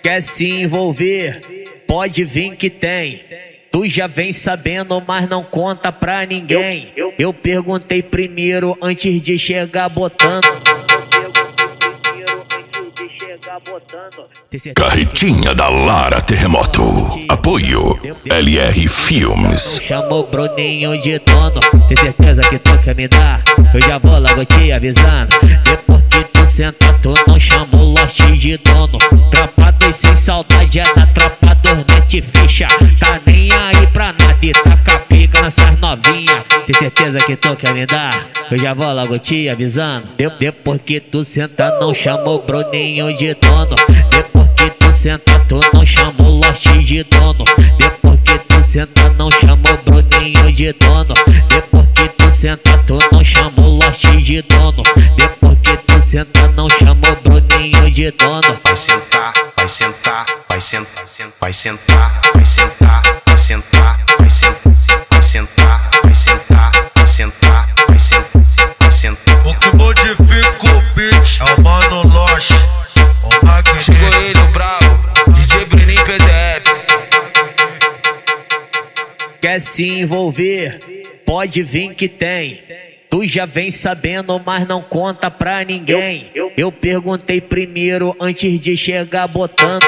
Quer se envolver? Pode vir que tem. Tu já vem sabendo, mas não conta pra ninguém. Eu perguntei primeiro antes de chegar botando. Carretinha da Lara Terremoto. Apoio LR Filmes. Chamou Bruninho de dono. Tem certeza que tu quer me dar? Eu já vou logo te avisando. Depois que tu senta, tu não chama o lote de dono. Tropa 2 sem saudade é da tropa 2 mete ficha. Tá nem aí pra nada e taca pica nessas novinha. Tem certeza que tu quer me dar? Eu já vou logo te avisando. Depois que tu senta, não chama o Bruninho de dono. Depois que tu senta, tu não chama o lote de dono. Depois que tu senta, não chama o Bruninho de dono. Depois que tu senta, tu não chama o lote de dono. Depois que tu senta, não chama o Bruninho de dono. Vai sentar, vai sentar, vai sentar, vai sentar, vai sentar, vai sentar, vai sentar, vai sentar, vai sentar, vai sentar, vai sentar, vai sentar. O que modifica o beat é o Mano Loche. Chegou ele, o brabo, DJ Bruninho PZS. Quer se envolver? Pode vir que tem. Tu já vem sabendo, mas não conta pra ninguém. Eu perguntei primeiro antes de chegar botando.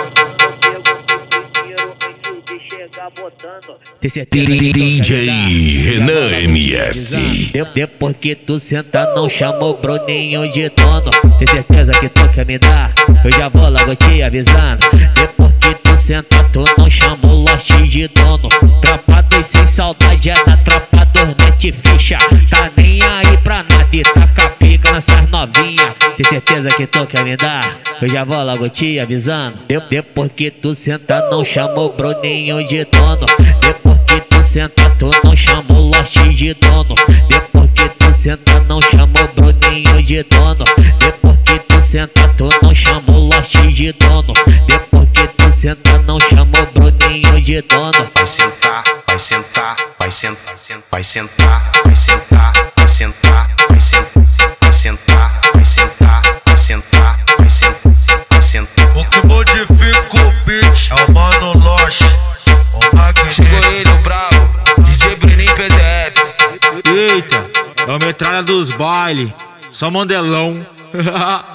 DJ Renan MS. Depois que tu senta, não chama o Bruninho de dono. Tem certeza que tu quer me dar? Eu já vou logo te avisando. Depois que tu senta, tu não chama o lote de dono. Tropa 2 sem saudade é da tropa 2 mete ficha. Tá nem aí pra nada e taca pica nessas novinha. Tem certeza que tu quer me dar? Eu já vou logo te avisando. Depois que tu senta, não chama o Bruninho de dono. Depois que tu senta, tu não chama o lote de dono. Depois que tu senta, não chama o Bruninho de dono. Depois que tu senta, tu não chama o lote de dono. Depois que tu senta, não chama o Bruninho de dono. Vai sentar, vai sentar, vai sentar, vai sentar, vai sentar, vai sentar, vai sentar, vai sentar, vai sentar, vai sentar, vai sentar, vai sentar. O que modifica o beat é o Mano Loche. Chegou ele, o brabo, DJ Bruninho PZS. Eita, é o metralha dos baile, só mandelão.